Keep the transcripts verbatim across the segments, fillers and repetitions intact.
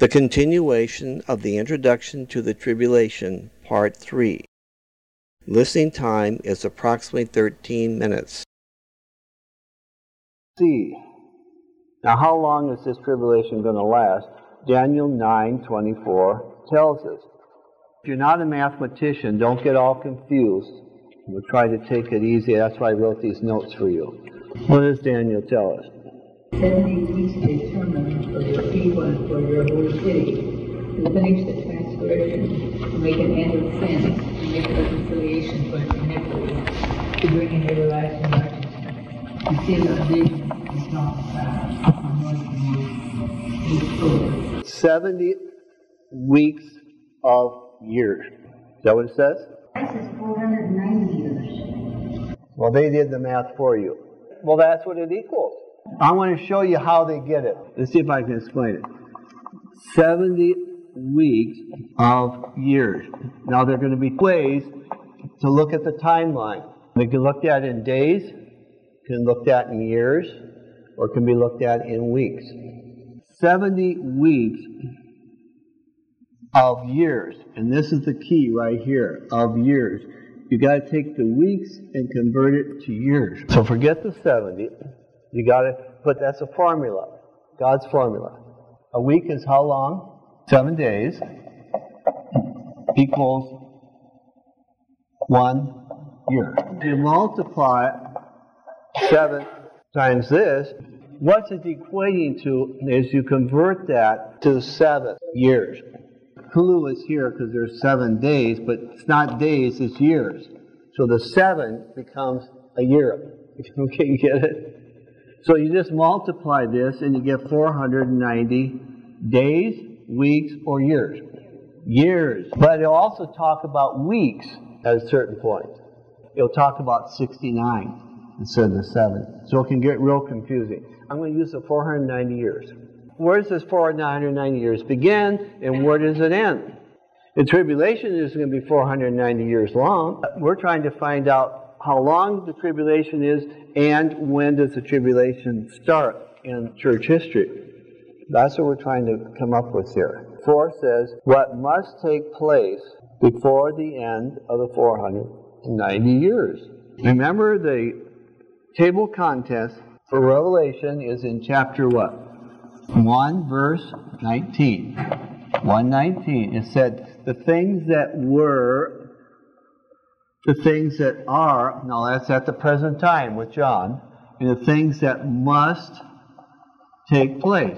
The continuation of the Introduction to the Tribulation, Part three. Listening time is approximately thirteen minutes. See. Now, how long is this tribulation going to last? Daniel nine twenty-four tells us. If you're not a mathematician, don't get all confused. We'll try to take it easy. That's why I wrote these notes for you. What does Daniel tell us? Seventy weeks are determined for your people and for your whole city, to finish the transgression, to make an end of sin, to make reconciliation for iniquity, to bring in everlasting righteousness, to seal a vision and prophesy, anoint the most. Seventy weeks of years. Is that what it says? This is four hundred ninety years. Well, they did the math for you. Well, that's what it equals. I want to show you how they get it. Let's see if I can explain it. seventy weeks of years. Now, there are going to be ways to look at the timeline. They can look at it in days, can look at in years, or can be looked at in weeks. seventy weeks of years. And this is the key right here, of years. You got to take the weeks and convert it to years. So forget the seventy. You got to put, that's a formula, God's formula. A week is how long? Seven days equals one year. You multiply seven times this, what's it equating to is you convert that to seven years. Clue is here because there's seven days, but it's not days, it's years. So the seven becomes a year. Okay, you get it? So you just multiply this and you get four hundred ninety days, weeks, or years. Years. But it'll also talk about weeks at a certain point. It'll talk about sixty-nine instead of the seven. So it can get real confusing. I'm going to use the four hundred ninety years. Where does this four hundred ninety years begin and where does it end? The tribulation is going to be four hundred ninety years long. We're trying to find out how long the tribulation is and when does the tribulation start in church history. That's what we're trying to come up with here. Four says, what must take place before the end of the four hundred ninety years. Remember, the table contest for Revelation is in chapter what? one verse nineteen. one nineteen. It said, the things that were, the things that are, now that's at the present time with John, and the things that must take place.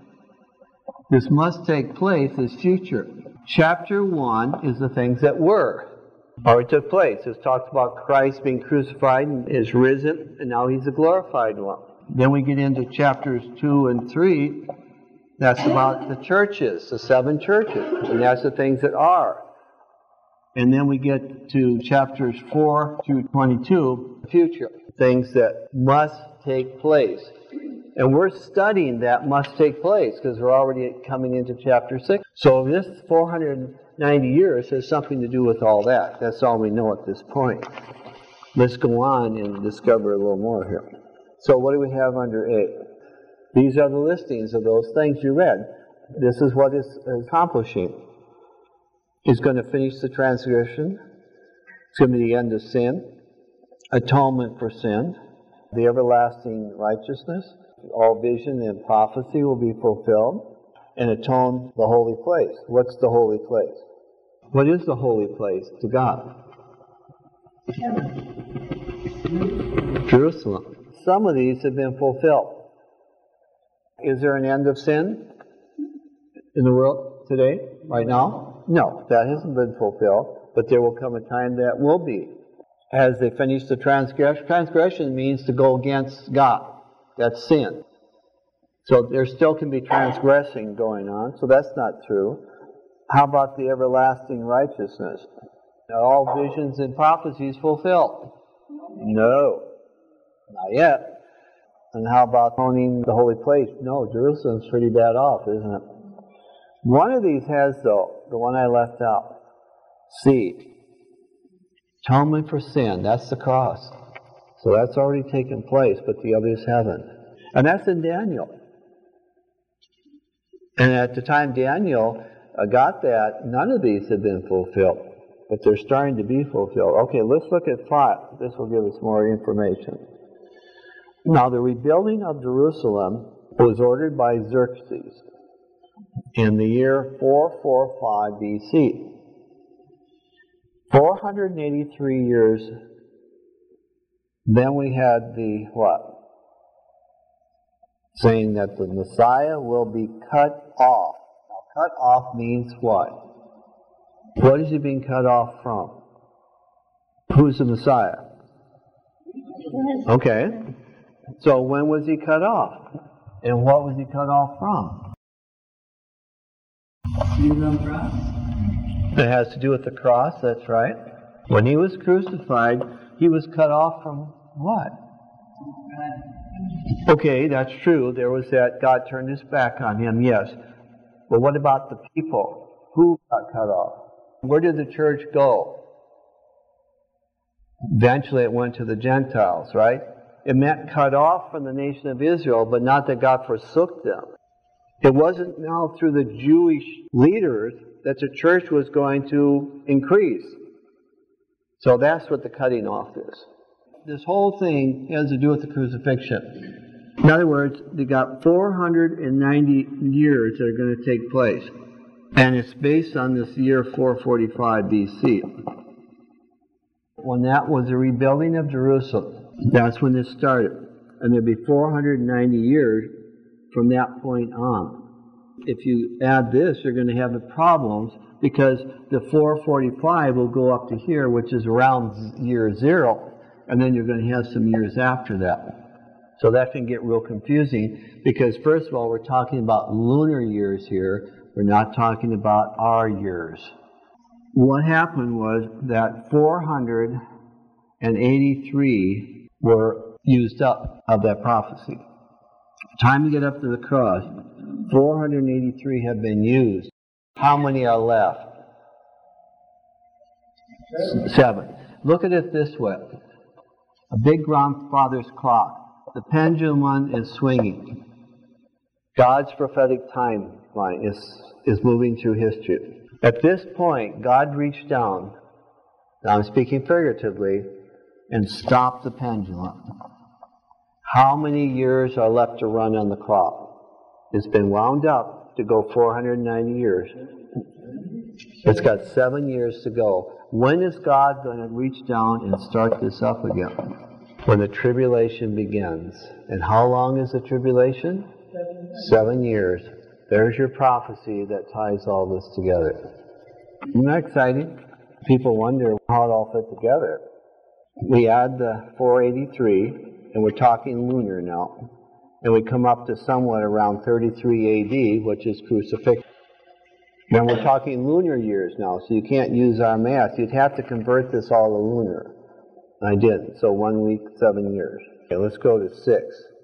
This must take place is future. Chapter one is the things that were, or it took place. It talks about Christ being crucified and is risen, and now he's a glorified one. Then we get into chapters two and three. That's about the churches, the seven churches, and that's the things that are. And then we get to chapters four through twenty-two, future, things that must take place. And we're studying that must take place because we're already coming into chapter six. So this four hundred ninety years has something to do with all that. That's all we know at this point. Let's go on and discover a little more here. So what do we have under A? These are the listings of those things you read. This is what it's accomplishing. It's going to finish the transgression. It's going to be the end of sin. Atonement for sin. The everlasting righteousness. All vision and prophecy will be fulfilled. And atone the holy place. What's the holy place? What is the holy place to God? Jerusalem. Some of these have been fulfilled. Is there an end of sin in the world today, right now? No, that hasn't been fulfilled, but there will come a time that will be. As they finish the transgression, transgression means to go against God. That's sin. So there still can be transgressing going on, so that's not true. How about the everlasting righteousness? Are all visions and prophecies fulfilled? No, not yet. And how about owning the holy place? No, Jerusalem's pretty bad off, isn't it? One of these has, though, the one I left out. C. Atonement for sin. That's the cross. So that's already taken place, but the others haven't. And that's in Daniel. And at the time Daniel uh, got that, none of these had been fulfilled. But they're starting to be fulfilled. Okay, let's look at five. This will give us more information. Now, the rebuilding of Jerusalem was ordered by Xerxes in the year four forty-five B C. four hundred eighty-three years, then we had the what? Saying that the Messiah will be cut off. Now, cut off means what? What is he being cut off from? Who's the Messiah? Okay. So when was he cut off? And what was he cut off from? It has to do with the cross, that's right. When he was crucified, he was cut off from what? Okay, that's true. There was that God turned his back on him, yes. But what about the people? Who got cut off? Where did the church go? Eventually it went to the Gentiles, right? It meant cut off from the nation of Israel, but not that God forsook them. It wasn't now through the Jewish leaders that the church was going to increase. So that's what the cutting off is. This whole thing has to do with the crucifixion. In other words, they got four hundred ninety years that are going to take place. And it's based on this year four forty-five B C. When that was the rebuilding of Jerusalem, that's when this started. And there'll be four hundred ninety years from that point on. If you add this, you're going to have the problems because the four forty-five will go up to here, which is around year zero, and then you're going to have some years after that. So that can get real confusing because, first of all, we're talking about lunar years here. We're not talking about our years. What happened was that four hundred eighty-three were used up of that prophecy. Time to get up to the cross, four hundred eighty-three have been used. How many are left? Seven. Look at it this way. A big grandfather's clock. The pendulum is swinging. God's prophetic timeline is, is moving through history. At this point, God reached down, now I'm speaking figuratively, and stopped the pendulum. How many years are left to run on the clock? It's been wound up to go four hundred ninety years. It's got seven years to go. When is God going to reach down and start this up again? When the tribulation begins. And how long is the tribulation? Seven, Seven years. There's your prophecy that ties all this together. Isn't that exciting? People wonder how it all fit together. We add the four eighty-three, and we're talking lunar now, and we come up to somewhat around thirty-three A D, which is crucifixion. Then we're talking lunar years now, so you can't use our math. You'd have to convert this all to lunar. I didn't. So one week, seven years. Okay, let's go to six.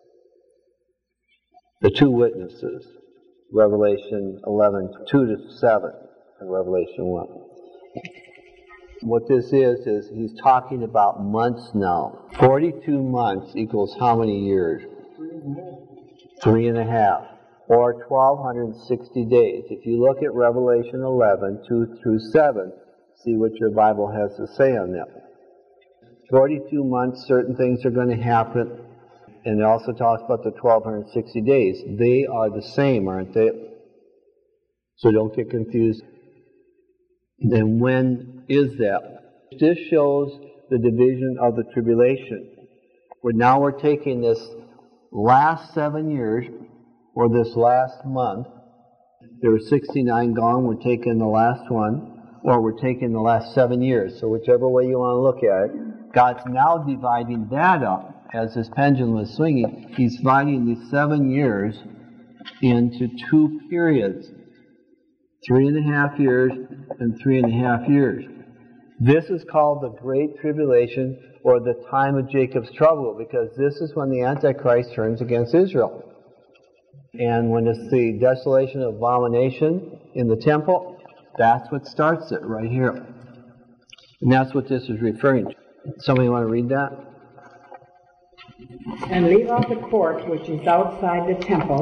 The two witnesses. Revelation eleven, two to seven, and Revelation one. What this is, is he's talking about months now. forty-two months equals how many years? Three and a half. Or twelve sixty days. If you look at Revelation eleven, two through seven, see what your Bible has to say on that. forty-two months, certain things are going to happen. And it also talks about the twelve sixty days. They are the same, aren't they? So don't get confused. Then when is that? This shows the division of the tribulation. Where now we're taking this last seven years, or this last month. There were sixty-nine gone. We're taking the last one, or we're taking the last seven years. So whichever way you want to look at it, God's now dividing that up. As this pendulum is swinging, he's dividing these seven years into two periods. Three and a half years and three and a half years. This is called the Great Tribulation, or the time of Jacob's trouble, because this is when the Antichrist turns against Israel. And when it's the desolation of abomination in the temple, that's what starts it right here. And that's what this is referring to. Somebody want to read that? And leave out the court which is outside the temple,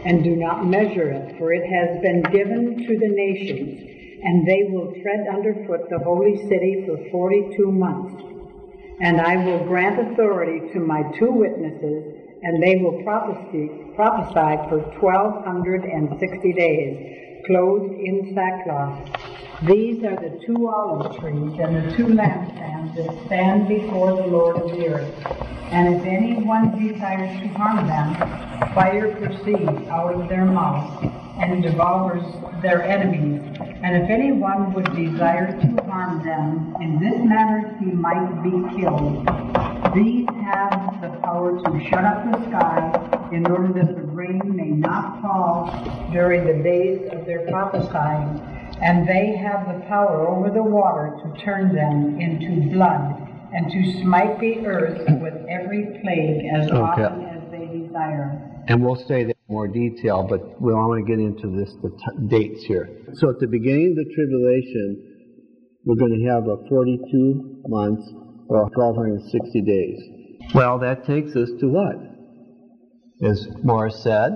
and do not measure it, for it has been given to the nations, and they will tread underfoot the holy city for forty-two months. And I will grant authority to my two witnesses, and they will prophesy, prophesy for twelve hundred and sixty days, clothed in sackcloth. These are the two olive trees and the two lampstands that stand before the Lord of the earth. And if anyone desires to harm them, fire proceeds out of their mouth and devours their enemies. And if anyone would desire to harm them, in this manner he might be killed. These have the power to shut up the sky in order that the rain may not fall during the days of their prophesying. And they have the power over the water to turn them into blood, and to smite the earth with every plague as Okay. often as they desire. And we'll say that in more detail, but we want to get into this, the t- dates here. So at the beginning of the tribulation, we're going to have a forty-two months or twelve sixty days. Well, that takes us to what? As Morris said,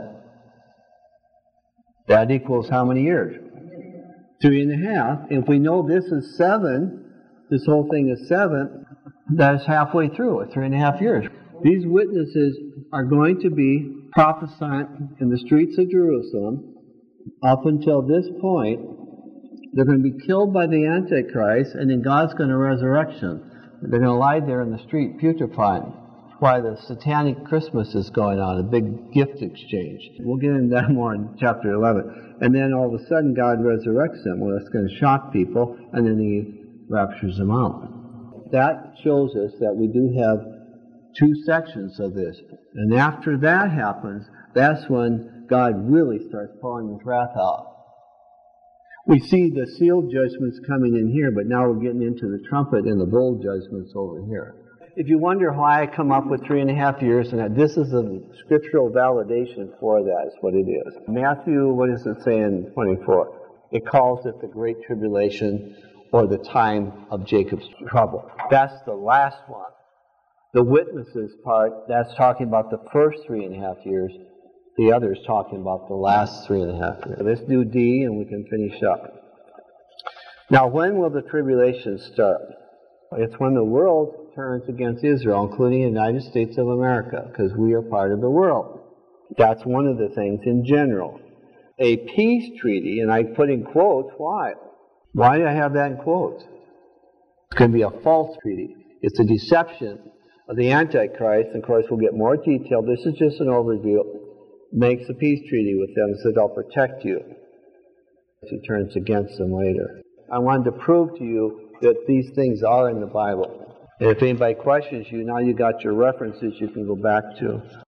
that equals how many years? Three and a half. If we know this is seven, this whole thing is seven, that's halfway through it, three and a half years. These witnesses are going to be prophesying in the streets of Jerusalem. Up until this point, they're going to be killed by the Antichrist, and then God's going to resurrection. They're going to lie there in the street putrefying. That's why the satanic Christmas is going on, a big gift exchange. We'll get into that more in chapter eleven. And then all of a sudden God resurrects them. Well, that's going to shock people, and then he raptures them out. That shows us that we do have two sections of this. And after that happens, that's when God really starts pouring his wrath out. We see the sealed judgments coming in here, but now we're getting into the trumpet and the bowl judgments over here. If you wonder why I come up with three and a half years, and that this is a scriptural validation for that, is what it is. Matthew, what does it say in twenty-four? It calls it the Great Tribulation, or the time of Jacob's trouble. That's the last one. The witnesses part, that's talking about the first three and a half years. The other is talking about the last three and a half years. Let's do D and we can finish up. Now, when will the tribulation start? It's when the world turns against Israel, including the United States of America, because we are part of the world. That's one of the things in general. A peace treaty, and I put in quotes, why? Why do I have that in quotes? It's going to be a false treaty. It's a deception of the Antichrist, and of course we'll get more detail. This is just an overview. Makes a peace treaty with them so they'll protect you if he turns against them later. I wanted to prove to you that these things are in the Bible. And if anybody questions you, now you got your references you can go back to.